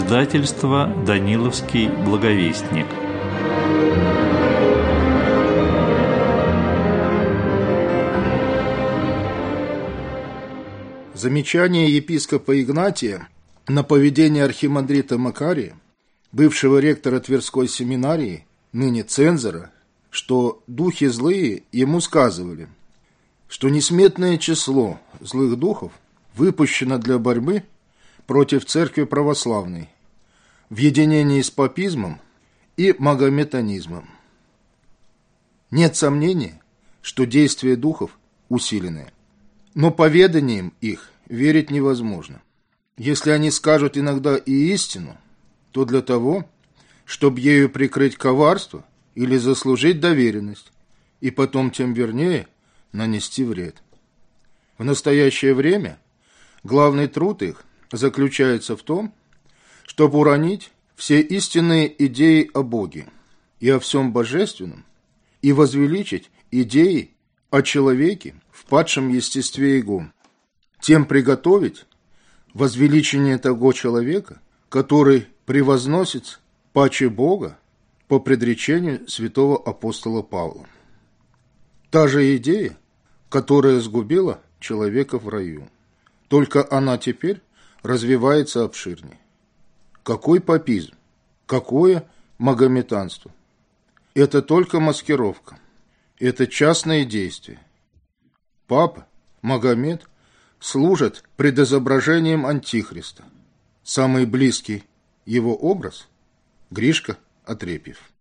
Издательство «Даниловский благовестник». Замечание епископа Игнатия на поведение архимандрита Макария, бывшего ректора Тверской семинарии, ныне цензора, что духи злые ему сказывали, что несметное число злых духов выпущено для борьбы против церкви православной в единении с папизмом и магометанизмом. Нет сомнения, что действия духов усиленные, но поведанием их верить невозможно. Если они скажут иногда и истину, то для того, чтобы ею прикрыть коварство или заслужить доверенность, и потом тем вернее нанести вред. В настоящее время главный труд их заключается в том, чтобы уронить все истинные идеи о Боге и о всем божественном и возвеличить идеи о человеке в падшем естестве его, тем приготовить возвеличение того человека, который превозносится паче Бога по предречению святого апостола Павла. Та же идея, которая сгубила человека в раю, только она теперь развивается обширнее. Какой папизм? Какое магометанство? Это только маскировка. Это частные действия. Папа, Магомед служат предизображением Антихриста. Самый близкий его образ – Гришка Отрепьев.